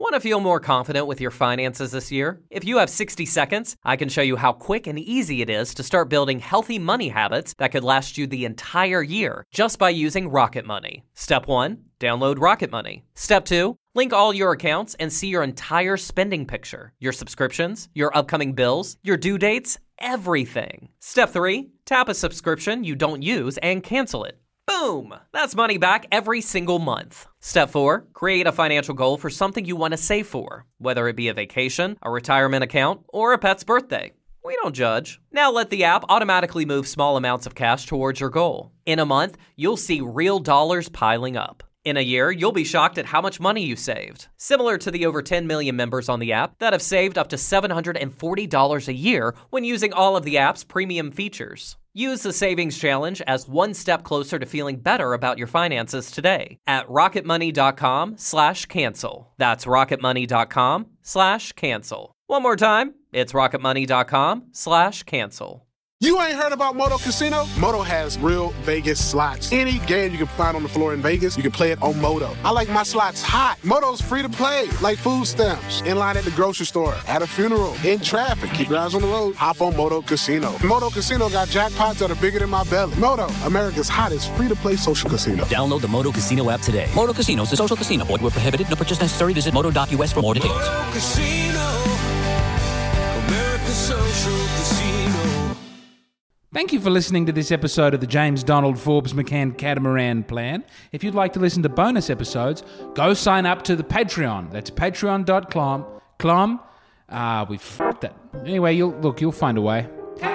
Want to feel more confident with your finances this year? If you have 60 seconds, I can show you how quick and easy it is to start building healthy money habits that could last you the entire year just by using Rocket Money. Step 1, download Rocket Money. Step 2, link all your accounts and see your entire spending picture, your subscriptions, your upcoming bills, your due dates, everything. Step 3, tap a subscription you don't use and cancel it. Boom! That's money back every single month. Step 4, create a financial goal for something you want to save for, whether it be a vacation, a retirement account, or a pet's birthday. We don't judge. Now let the app automatically move small amounts of cash towards your goal. In a month, you'll see real dollars piling up. In a year, you'll be shocked at how much money you saved. Similar to the over 10 million members on the app that have saved up to $740 a year when using all of the app's premium features. Use the Savings Challenge as one step closer to feeling better about your finances today at rocketmoney.com/cancel. That's rocketmoney.com/cancel. One more time, it's rocketmoney.com/cancel. You ain't heard about Moto Casino? Moto has real Vegas slots. Any game you can find on the floor in Vegas, you can play it on Moto. I like my slots hot. Moto's free to play, like food stamps. In line at the grocery store, at a funeral, in traffic. Keep your eyes on the road. Hop on Moto Casino. Moto Casino got jackpots that are bigger than my belly. Moto, America's hottest free-to-play social casino. Download the Moto Casino app today. Moto Casino is a social casino. Void where prohibited. No purchase necessary. Visit moto.us for more details. Moto Casino, America's social casino. Thank you for listening to this episode of the James Donald Forbes McCann Catamaran Plan. If you'd like to listen to bonus episodes, go sign up to the Patreon. That's patreon.com. We f***ed that. Anyway, you'll find a way.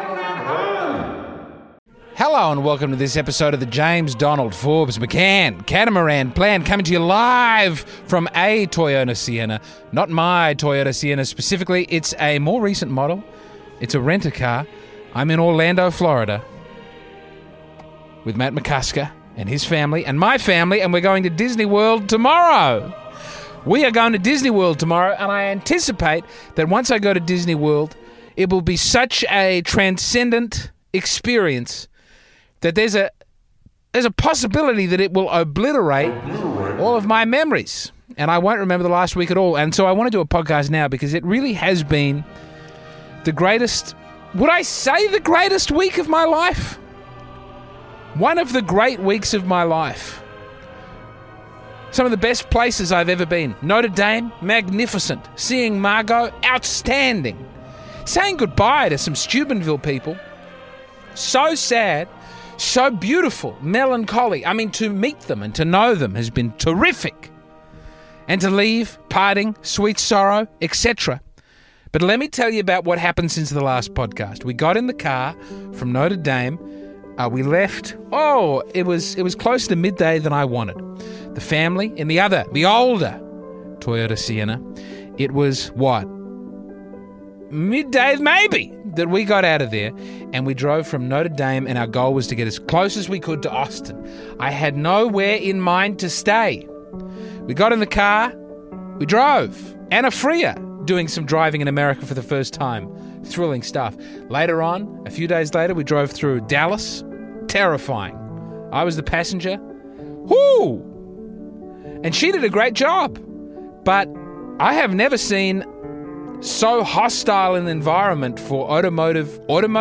Hello and welcome to this episode of the James Donald Forbes McCann Catamaran Plan, coming to you live from a Toyota Sienna. Not my Toyota Sienna specifically. It's a more recent model. It's a rent-a-car. I'm in Orlando, Florida, with Matt McCusker and his family and my family, and we're going to Disney World tomorrow. We are going to Disney World tomorrow, and I anticipate that once I go to Disney World, it will be such a transcendent experience that there's a possibility that it will obliterate all of my memories, and I won't remember the last week at all. And so I want to do a podcast now because it really has been the greatest... Would I say the greatest week of my life? One of the great weeks of my life. Some of the best places I've ever been. Notre Dame, magnificent. Seeing Margot, outstanding. Saying goodbye to some Steubenville people. So sad, so beautiful, melancholy. I mean, to meet them and to know them has been terrific. And to leave, parting, sweet sorrow, etc. But let me tell you about what happened since the last podcast. We got in the car from Notre Dame. We left. It was closer to midday than I wanted. The family in the older Toyota Sienna. It was what? Midday maybe that we got out of there, and we drove from Notre Dame, and our goal was to get as close as we could to Austin. I had nowhere in mind to stay. We got in the car. We drove. Anna Freer doing some driving in America for the first time. Thrilling stuff. Later on, a few days later, we drove through Dallas. Terrifying. I was the passenger. Whoo! And she did a great job. But I have never seen so hostile an environment for automotive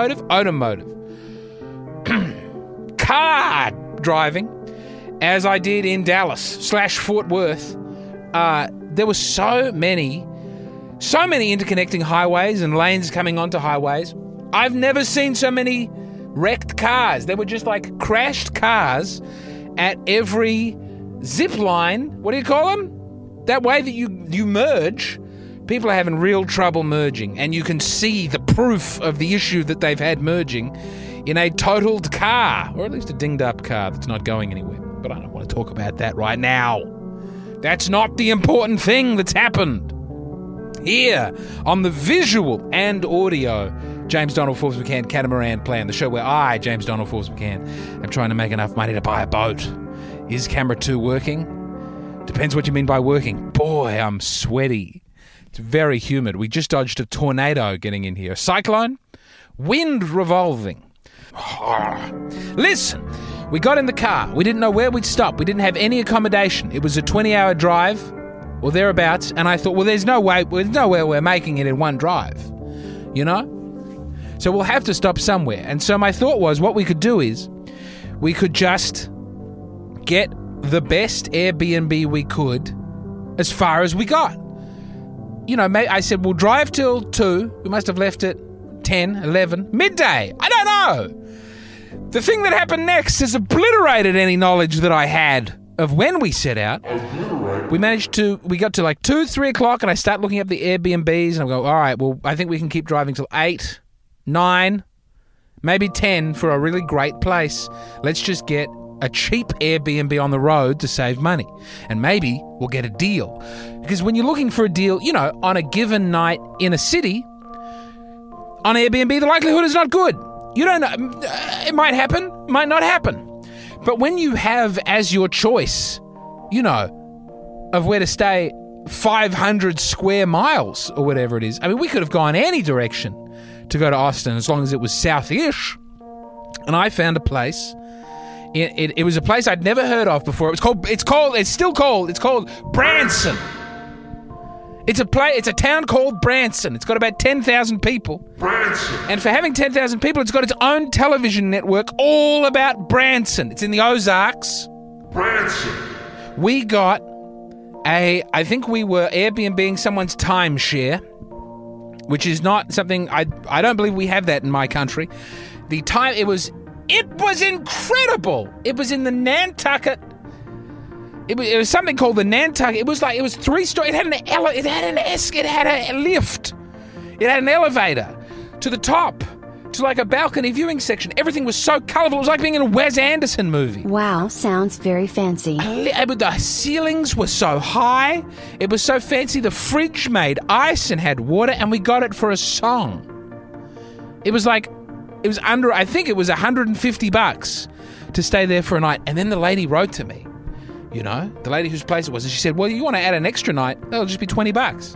car driving as I did in Dallas / Fort Worth. There were so many interconnecting highways and lanes coming onto highways. I've never seen so many wrecked cars. There were just like crashed cars at every zip line. What do you call them? That way that you merge. People are having real trouble merging, and you can see the proof of the issue that they've had merging in a totaled car, or at least a dinged up car that's not going anywhere. But I don't want to talk about that right now. That's not the important thing that's happened. Here, on the visual and audio James Donald Forbes McCann Catamaran Plan, the show where I, James Donald Forbes McCann, am trying to make enough money to buy a boat. Is camera 2 working? Depends what you mean by working. Boy, I'm sweaty. It's very humid. We just dodged a tornado getting in here. A cyclone? Wind revolving. Listen, we got in the car. We didn't know where we'd stop. We didn't have any accommodation. It was a 20-hour drive. or thereabouts, and I thought, well, there's no way we're making it in one drive, you know? So we'll have to stop somewhere. And so my thought was, what we could do is we could just get the best Airbnb we could as far as we got. You know, I said, we'll drive till 2. We must have left at 10, 11, midday. I don't know. The thing that happened next has obliterated any knowledge that I had of when we set out. We got to like 2, 3 o'clock, and I start looking up the Airbnbs, and I go, all right, well, I think we can keep driving till 8, 9, maybe 10 for a really great place. Let's just get a cheap Airbnb on the road to save money. And maybe we'll get a deal. Because when you're looking for a deal, you know, on a given night in a city, on Airbnb, the likelihood is not good. You don't know. It might happen, might not happen. But when you have as your choice, you know, of where to stay 500 square miles or whatever it is. I mean, we could have gone any direction to go to Austin as long as it was south-ish. And I found a place. It was a place I'd never heard of before. It's still called Branson. It's a town called Branson. It's got about 10,000 people. Branson. And for having 10,000 people, it's got its own television network all about Branson. It's in the Ozarks. Branson. We got I think we were Airbnb-ing someone's timeshare, which is not something, I don't believe we have that in my country. It was incredible. It was in the Nantucket. It was something called the Nantucket. It was 3-story. It had a lift. It had an elevator to the top, to like a balcony viewing section. Everything was so colourful. It was like being in a Wes Anderson movie. Wow, sounds very fancy. The ceilings were so high. It was so fancy. The fridge made ice and had water, and we got it for a song. I think it was $150 to stay there for a night. And then the lady wrote to me, you know, the lady whose place it was, and she said, well, you want to add an extra night? That'll just be $20.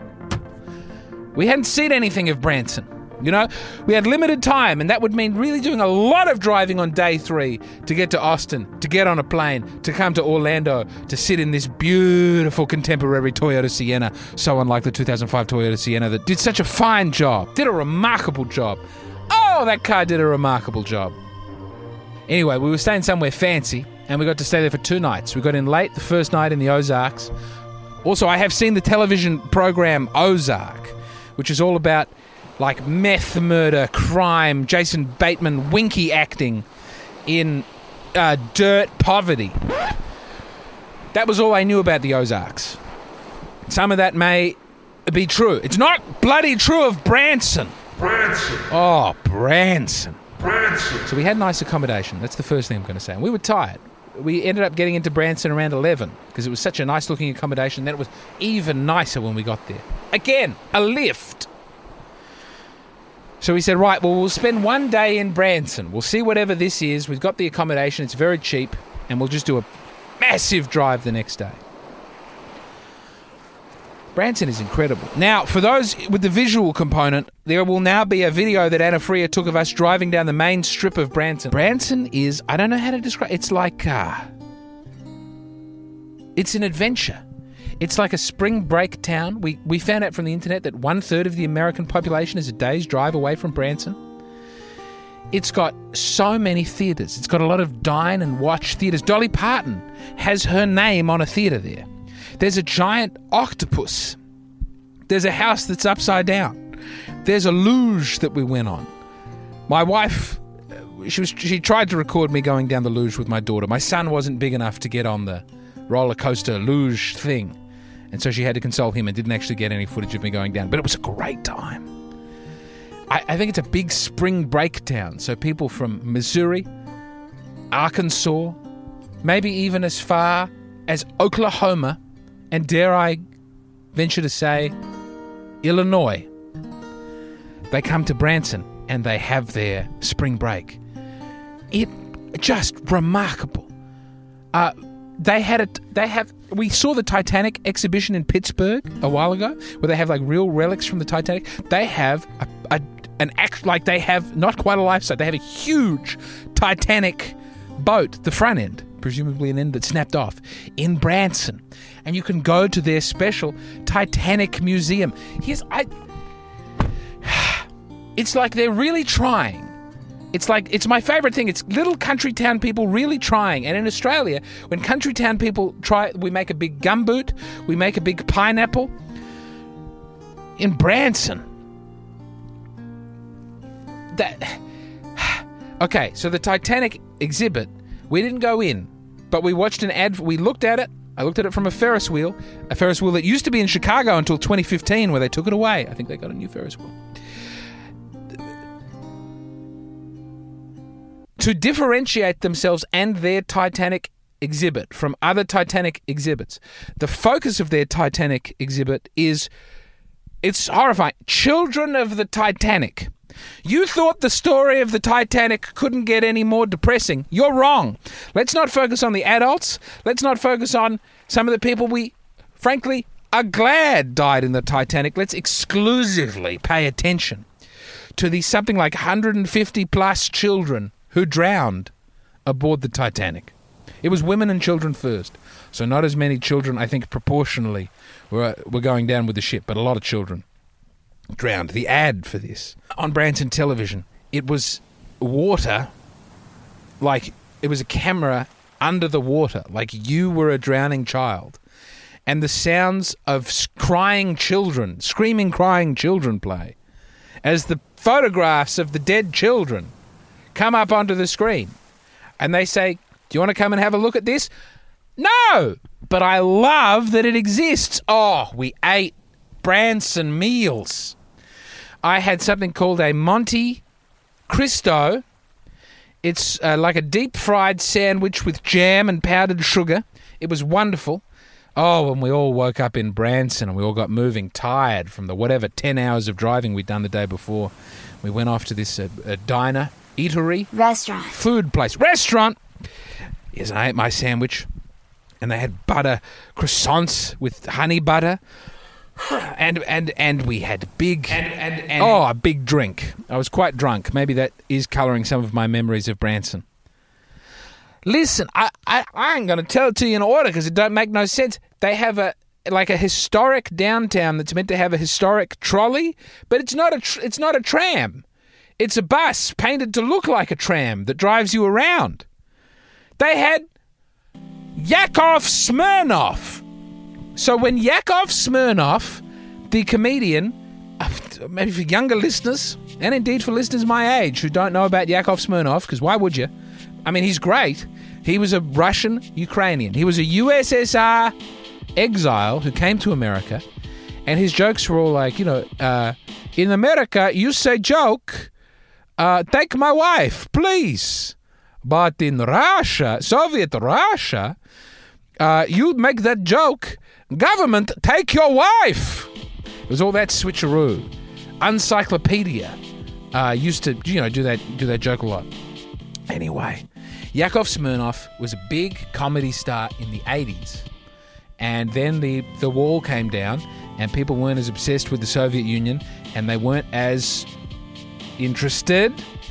We hadn't seen anything of Branson. You know, we had limited time, and that would mean really doing a lot of driving on day 3 to get to Austin, to get on a plane, to come to Orlando, to sit in this beautiful contemporary Toyota Sienna, so unlike the 2005 Toyota Sienna that did such a fine job, did a remarkable job. Oh, that car did a remarkable job. Anyway, we were staying somewhere fancy, and we got to stay there for 2 nights. We got in late the first night in the Ozarks. Also, I have seen the television program Ozark, which is all about like meth, murder, crime, Jason Bateman, winky acting in dirt poverty. That was all I knew about the Ozarks. Some of that may be true. It's not bloody true of Branson. Branson. Oh, Branson. Branson. So we had nice accommodation. That's the first thing I'm going to say. And we were tired. We ended up getting into Branson around 11 because it was such a nice looking accommodation. Then it was even nicer when we got there. Again, a lift. So we said, right, well, we'll spend 1 day in Branson. We'll see whatever this is. We've got the accommodation. It's very cheap. And we'll just do a massive drive the next day. Branson is incredible. Now, for those with the visual component, there will now be a video that Anna Freer took of us driving down the main strip of Branson. Branson is, I don't know how to describe it. It's like, it's an adventure. It's like a spring break town. We found out from the internet that 1/3 of the American population is a day's drive away from Branson. It's got so many theatres. It's got a lot of dine and watch theatres. Dolly Parton has her name on a theatre there. There's a giant octopus. There's a house that's upside down. There's a luge that we went on. My wife, she tried to record me going down the luge with my daughter. My son wasn't big enough to get on the roller coaster luge thing. And so she had to console him and didn't actually get any footage of me going down. But it was a great time. I think it's a big spring break town. So people from Missouri, Arkansas, maybe even as far as Oklahoma, and dare I venture to say, Illinois, they come to Branson and they have their spring break. It just remarkable. We saw the Titanic exhibition in Pittsburgh a while ago, where they have like real relics from the Titanic. They have they have not quite a life-size. They have a huge Titanic boat, the front end, presumably an end that snapped off, in Branson. and you can go to their special Titanic museum. It's like they're really trying. It's my favourite thing. It's little country town people really trying. And in Australia, when country town people try, we make a big gumboot, we make a big pineapple. In Branson, okay, so the Titanic exhibit, we didn't go in, but we watched an ad. We looked at it. I looked at it from a Ferris wheel that used to be in Chicago until 2015, where they took it away. I think they got a new Ferris wheel. To differentiate themselves and their Titanic exhibit from other Titanic exhibits, the focus of their Titanic exhibit is, it's horrifying, children of the Titanic. You thought the story of the Titanic couldn't get any more depressing. You're wrong. Let's not focus on the adults. Let's not focus on some of the people we, frankly, are glad died in the Titanic. Let's exclusively pay attention to the something like 150 plus children who drowned aboard the Titanic. It was women and children first. So not as many children, I think, proportionally were going down with the ship, but a lot of children drowned. The ad for this on Branson television, it was water, like it was a camera under the water, like you were a drowning child. And the sounds of crying children, screaming, crying children play as the photographs of the dead children come up onto the screen. And they say, do you want to come and have a look at this? No, but I love that it exists. Oh, we ate Branson meals. I had something called a Monte Cristo. It's like a deep-fried sandwich with jam and powdered sugar. It was wonderful. Oh, and we all woke up in Branson and we all got moving, tired from the 10 hours of driving we'd done the day before. We went off to this diner, eatery. Restaurant. Food place. Restaurant. Yes, I ate my sandwich. And they had butter croissants with honey butter. And we had a big drink. I was quite drunk. Maybe that is colouring some of my memories of Branson. Listen, I ain't going to tell it to you in order because it don't make no sense. They have a historic downtown that's meant to have a historic trolley, but it's not a tram. It's a bus painted to look like a tram that drives you around. They had Yakov Smirnoff. So when Yakov Smirnoff, the comedian, maybe for younger listeners, and indeed for listeners my age who don't know about Yakov Smirnoff, because why would you? I mean, he's great. He was a Russian-Ukrainian. He was a USSR exile who came to America, and his jokes were all like, in America, you say joke, take my wife, please. But in Russia, Soviet Russia, you make that joke, government, take your wife. It was all that switcheroo. Encyclopedia used to, do that joke a lot. Anyway, Yakov Smirnoff was a big comedy star in the 80s. And then the wall came down and people weren't as obsessed with the Soviet Union and they weren't as interested.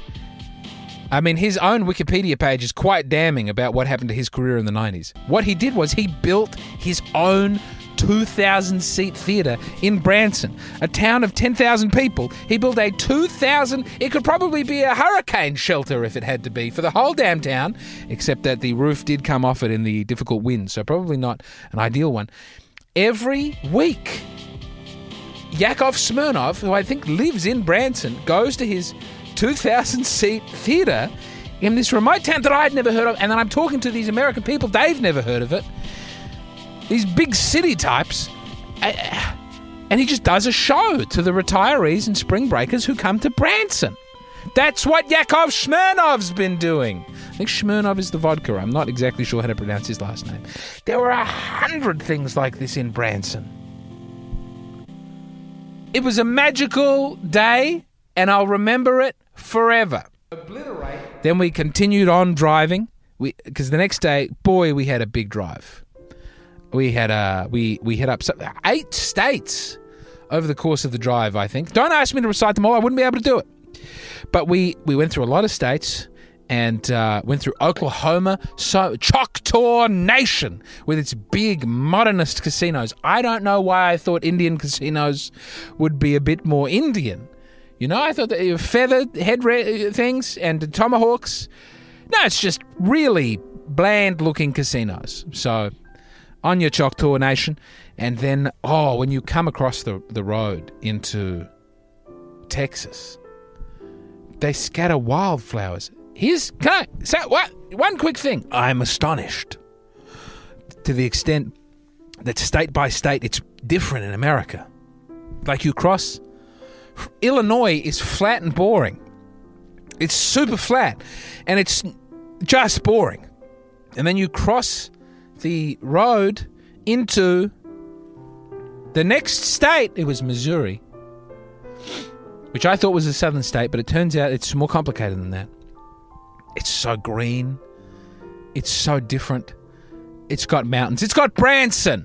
I mean, his own Wikipedia page is quite damning about what happened to his career in the 90s. What he did was he built his own 2,000-seat theatre in Branson, a town of 10,000 people. He built a 2,000... It could probably be a hurricane shelter if it had to be for the whole damn town, except that the roof did come off it in the difficult wind, so probably not an ideal one. Every week, Yakov Smirnoff, who I think lives in Branson, goes to his 2,000-seat theatre in this remote town that I'd never heard of, and then I'm talking to these American people, they've never heard of it. These big city types, and he just does a show to the retirees and spring breakers who come to Branson. That's what Yakov Smirnoff's been doing. I think Smirnoff is the vodka. I'm not exactly sure how to pronounce his last name. There were 100 things like this in Branson. It was a magical day, and I'll remember it forever. Obliterate. Then we continued on driving, because the next day, boy, we had a big drive. We hit up 8 states over the course of the drive, I think. Don't ask me to recite them all. I wouldn't be able to do it. But we went through a lot of states, and went through Oklahoma. So Choctaw Nation with its big modernist casinos. I don't know why I thought Indian casinos would be a bit more Indian. You know, I thought that feather head things and tomahawks. No, it's just really bland-looking casinos. So on your Choctaw Nation, and then, when you come across the road into Texas, they scatter wildflowers. Can I say one quick thing? I'm astonished to the extent that state by state it's different in America. Like you cross, Illinois is flat and boring. It's super flat, and it's just boring. And then you cross the road into the next state. It was Missouri, which I thought was a southern state, but it turns out it's more complicated than that. It's so green. It's so different. It's got mountains. It's got Branson.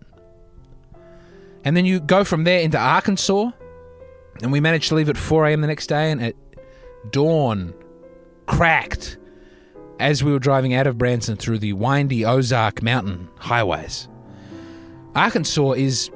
And then you go from there into Arkansas, and we managed to leave at 4 a.m. the next day, and at dawn, cracked as we were driving out of Branson through the windy Ozark mountain highways. Arkansas is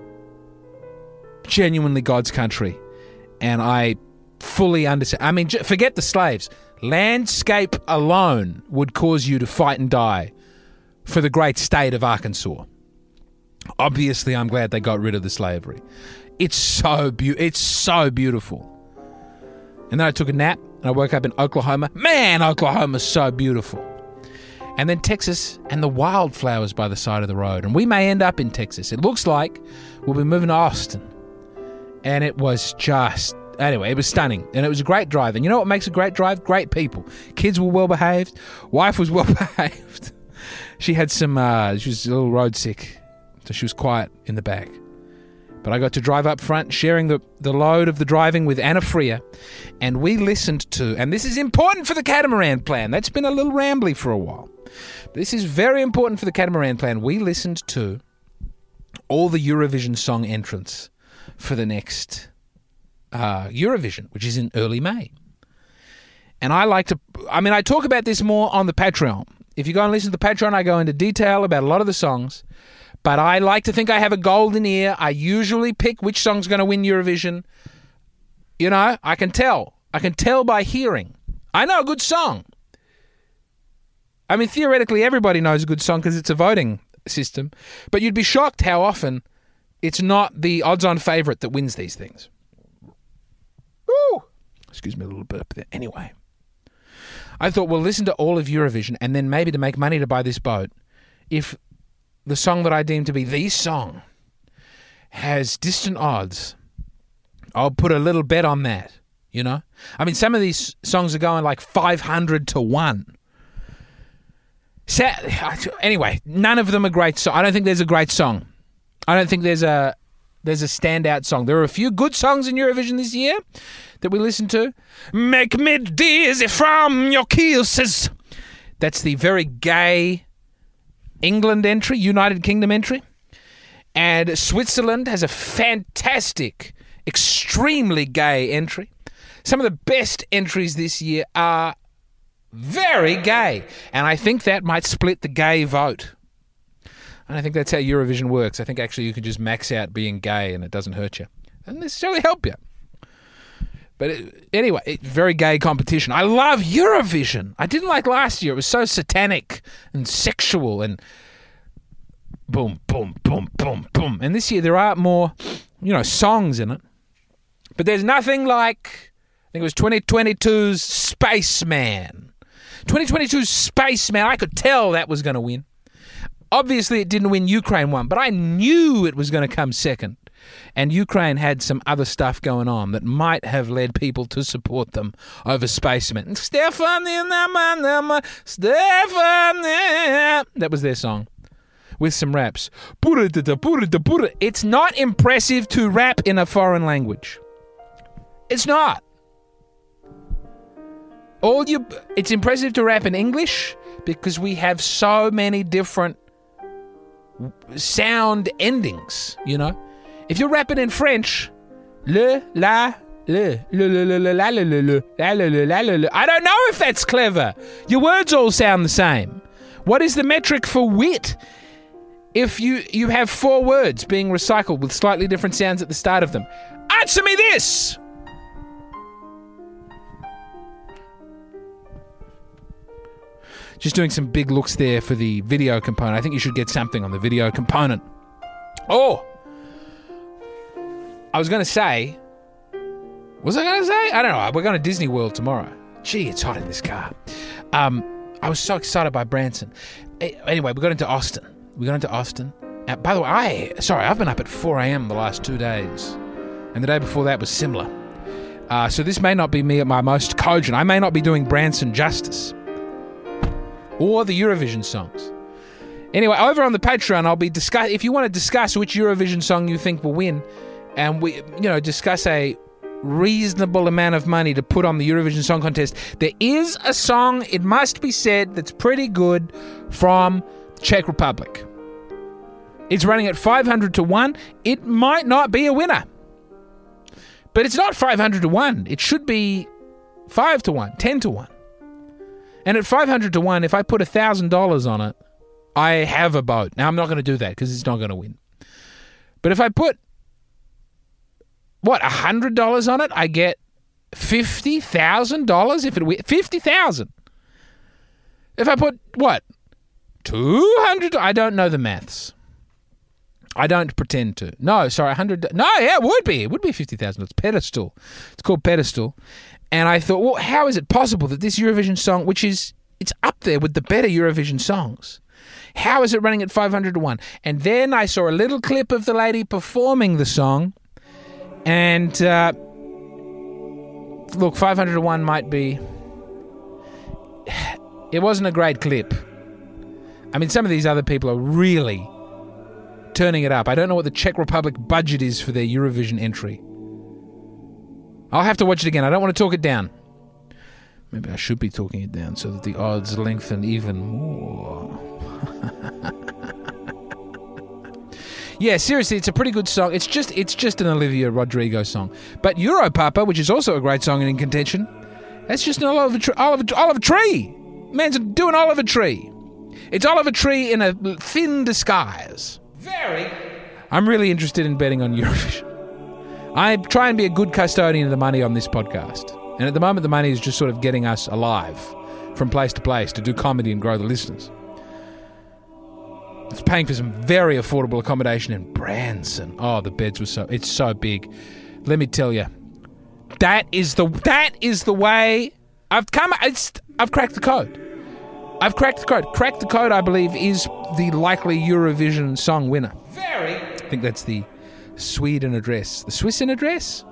genuinely God's country, and I fully understand. I mean, forget the slaves. Landscape alone would cause you to fight and die for the great state of Arkansas. Obviously, I'm glad they got rid of the slavery. It's so beautiful. And then I took a nap, and I woke up in Oklahoma. Man, Oklahoma's so beautiful. And then Texas and the wildflowers by the side of the road. And we may end up in Texas. It looks like we'll be moving to Austin. And it was just... Anyway, it was stunning, and it was a great drive. And you know what makes a great drive? Great people. Kids were well-behaved. Wife was well-behaved. She had some... she was a little road sick, so she was quiet in the back. But I got to drive up front, sharing the load of the driving with Anna Freer, and we listened to... And this is important for the Catamaran Plan. That's been a little rambly for a while. This is very important for the Catamaran Plan. We listened to all the Eurovision song entrants for the next... Eurovision, which is in early May. And I talk about this more on the Patreon. If you go and listen to the Patreon, I go into detail about a lot of the songs, but I like to think I have a golden ear. I usually pick which song's going to win Eurovision. You know, I can tell by hearing. I know a good song. I mean, theoretically, everybody knows a good song because it's a voting system, but you'd be shocked how often it's not the odds-on favourite that wins these things. Excuse me, a little burp there. Anyway, I thought we'll listen to all of Eurovision, and then maybe to make money to buy this boat, if the song that I deem to be the song has distant odds, I'll put a little bet on that, you know? I mean, some of these songs are going like 500 to 1. Anyway, none of them are great songs. I don't think there's a great song. I don't think there's a standout song. There are a few good songs in Eurovision this year that we listened to. Make me dizzy from your kisses. That's the very gay England entry, United Kingdom entry. And Switzerland has a fantastic, extremely gay entry. Some of the best entries this year are very gay. And I think that might split the gay vote. And I think that's how Eurovision works. I think actually you can just max out being gay and it doesn't hurt you. It doesn't necessarily help you. But anyway, it's very gay competition. I love Eurovision. I didn't like last year. It was so satanic and sexual and boom, boom, boom, boom, boom. And this year there are more, songs in it. But there's nothing like, I think it was 2022's Spaceman. 2022's Spaceman, I could tell that was going to win. Obviously it didn't win, Ukraine won, but I knew it was going to come second. And Ukraine had some other stuff going on that might have led people to support them over Spaceman. Stephanie, that was their song. With some raps. It's not impressive to rap in a foreign language. It's not. It's impressive to rap in English because we have so many different sound endings, If you're rapping in French, le, la, I don't know if that's clever. Your words all sound the same. What is the metric for wit? If you have 4 words being recycled with slightly different sounds at the start of them. Answer me this! Just doing some big looks there for the video component. I think you should get something on the video component. Oh! I was going to say... Was I going to say? I don't know. We're going to Disney World tomorrow. Gee, it's hot in this car. I was so excited by Branson. Anyway, we got into Austin. By the way, I've been up at 4 a.m. the last 2 days. And the day before that was similar. So this may not be me at my most cogent. I may not be doing Branson justice. Or the Eurovision songs. Anyway, over on the Patreon, I'll be if you want to discuss which Eurovision song you think will win, and we, discuss a reasonable amount of money to put on the Eurovision Song Contest. There is a song, it must be said, that's pretty good from Czech Republic. It's running at 500 to 1. It might not be a winner. But it's not 500 to 1. It should be 5 to 1, 10 to 1. And at 500 to 1, if I put $1,000 on it, I have a boat. Now, I'm not going to do that because it's not going to win. But if I put, $100 on it, I get $50,000 if it wins. $50,000. If I put, $200? I don't know the maths. I don't pretend to. No, sorry, 100. No, yeah, it would be. It would be 50,000. It's Pedestal. It's called Pedestal. And I thought, well, how is it possible that this Eurovision song, it's up there with the better Eurovision songs, how is it running at 500 to 1? And then I saw a little clip of the lady performing the song. And, look, 500 to 1 might be... It wasn't a great clip. I mean, some of these other people are really turning it up. I don't know what the Czech Republic budget is for their Eurovision entry. I'll have to watch it again. I don't want to talk it down. Maybe I should be talking it down so that the odds lengthen even more. Yeah, seriously, it's a pretty good song. It's just an Olivia Rodrigo song. But Europapa, which is also a great song and in contention, that's just an Oliver Tree. Man's doing Oliver Tree. It's Oliver Tree in a thin disguise. I'm really interested in betting on Eurovision. I try and be a good custodian of the money on this podcast. And at the moment, the money is just sort of getting us alive from place to place to do comedy and grow the listeners. It's paying for some very affordable accommodation in Branson. Oh, the beds were it's so big. Let me tell you, that is the way I've cracked the code. Cracked the code, I believe, is the likely Eurovision song winner. I think that's the Sweden address. The Swiss address?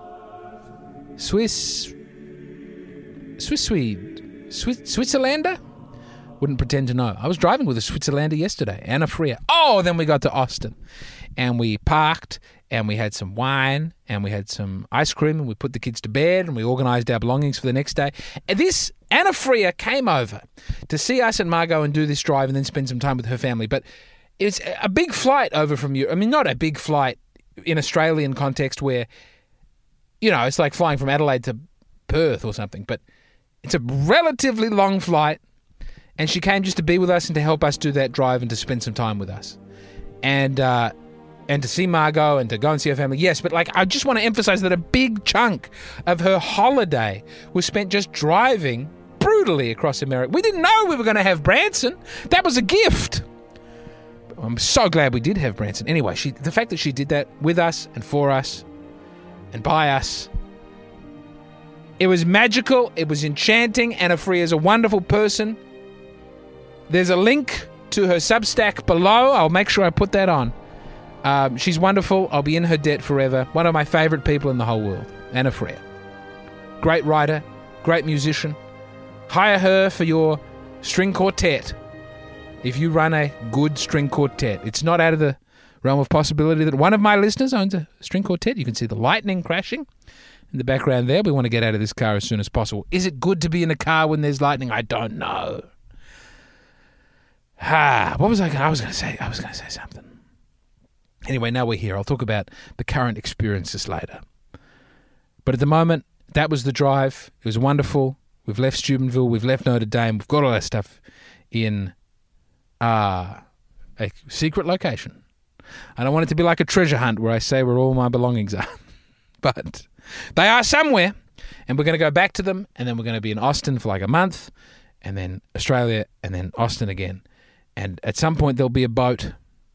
Switzerlander? Wouldn't pretend to know. I was driving with a Switzerlander yesterday, Anna Freya. Oh, then we got to Austin. And we parked, and we had some wine, and we had some ice cream, and we put the kids to bed, and we organised our belongings for the next day. And this Anna Freya came over to see us and Margot and do this drive and then spend some time with her family. But it's a big flight over from Europe. I mean, not a big flight in Australian context where, it's like flying from Adelaide to Perth or something. But it's a relatively long flight. And she came just to be with us and to help us do that drive and to spend some time with us. And to see Margot and to go and see her family. Yes, but I just want to emphasize that a big chunk of her holiday was spent just driving brutally across America. We didn't know we were going to have Branson. That was a gift. I'm so glad we did have Branson. Anyway, the fact that she did that with us and for us and by us, it was magical. It was enchanting. Anna Freya is a wonderful person. There's a link to her Substack below. I'll make sure I put that on. She's wonderful. I'll be in her debt forever. One of my favourite people in the whole world, Anna Freya. Great writer, great musician. Hire her for your string quartet. If you run a good string quartet, it's not out of the realm of possibility that one of my listeners owns a string quartet. You can see the lightning crashing in the background there. We want to get out of this car as soon as possible. Is it good to be in a car when there's lightning? I don't know. What was I going to say? I was going to say something. Anyway, now we're here. I'll talk about the current experiences later. But at the moment, that was the drive. It was wonderful. We've left Steubenville. We've left Notre Dame. We've got all that stuff in a secret location. I don't want it to be like a treasure hunt where I say where all my belongings are. But they are somewhere. And we're going to go back to them. And then we're going to be in Austin for like a month. And then Australia. And then Austin again. And at some point, there'll be a boat.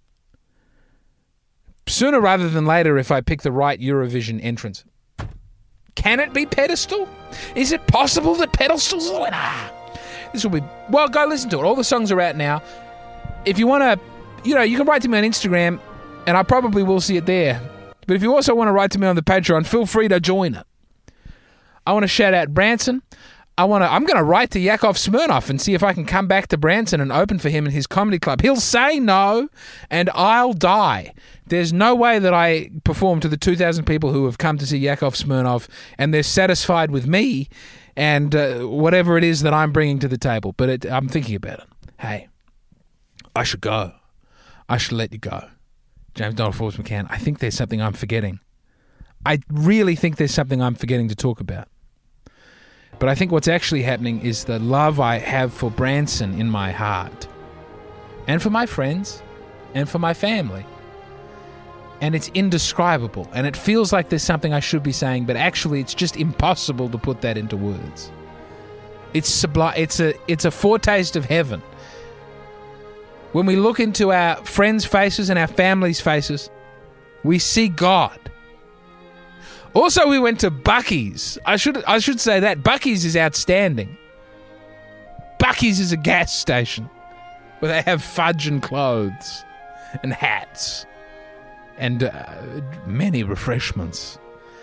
Sooner rather than later, if I pick the right Eurovision entrance. Can it be Pedestal? Is it possible that Pedestal's the winner? This will be... Well, go listen to it. All the songs are out now. If you want to... you can write to me on Instagram, and I probably will see it there. But if you also want to write to me on the Patreon, feel free to join it. I want to shout out Branson. I'm going to write to Yakov Smirnoff and see if I can come back to Branson and open for him in his comedy club. He'll say no, and I'll die. There's no way that I perform to the 2,000 people who have come to see Yakov Smirnoff and they're satisfied with me and whatever it is that I'm bringing to the table. But I'm thinking about it. Hey, I should go. I should let you go. James Donald Forbes McCann, I think there's something I'm forgetting. I really think there's something I'm forgetting to talk about. But I think what's actually happening is the love I have for Branson in my heart. And for my friends. And for my family. And it's indescribable. And it feels like there's something I should be saying, but actually it's just impossible to put that into words. It's sublime. It's a foretaste of heaven. When we look into our friends' faces and our families' faces, we see God. Also, we went to Buc-ee's. I should say that. Buc-ee's is outstanding. Buc-ee's is a gas station where they have fudge and clothes and hats and many refreshments.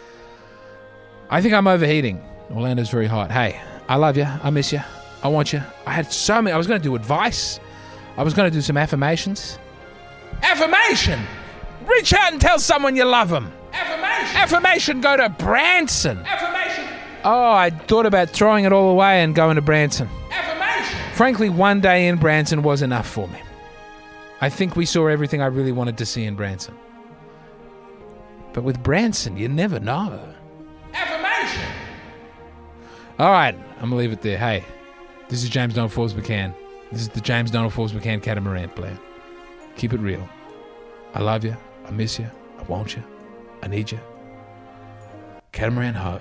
I think I'm overheating. Orlando's very hot. Hey, I love you. I miss you. I want you. I had so many. I was going to do advice. I was going to do some affirmations. Affirmation! Reach out and tell someone you love them. Affirmation! Affirmation, go to Branson. Affirmation! Oh, I thought about throwing it all away and going to Branson. Affirmation! Frankly, one day in Branson was enough for me. I think we saw everything I really wanted to see in Branson. But with Branson, you never know. Affirmation! All right, I'm going to leave it there. Hey, this is James Donald Forbes McCann. This is the James Donald Forbes McCann Catamaran Plan. Keep it real. I love you. I miss you. I want you. I need you. Catamaran Ho.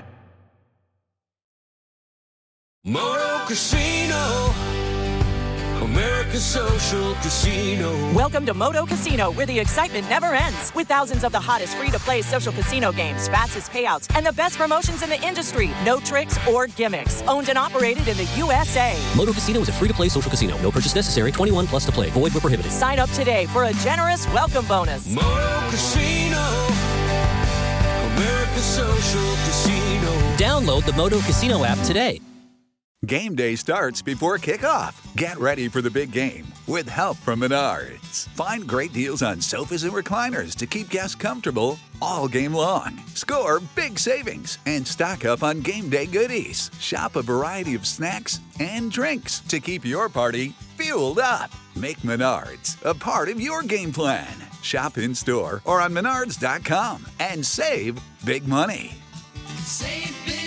Moto Casino, America's social casino. Welcome to Moto Casino, where the excitement never ends. With thousands of the hottest free-to-play social casino games, fastest payouts, and the best promotions in the industry. No tricks or gimmicks. Owned and operated in the USA. Moto Casino is a free-to-play social casino. No purchase necessary. 21 plus to play. Void where prohibited. Sign up today for a generous welcome bonus. Moto Casino, America's social casino. Download the Moto Casino app today. Game day starts before kickoff. Get ready for the big game with help from Menards. Find great deals on sofas and recliners to keep guests comfortable all game long. Score big savings and stock up on game day goodies. Shop a variety of snacks and drinks to keep your party fueled up. Make Menards a part of your game plan. Shop in store or on Menards.com and save big money. Save big.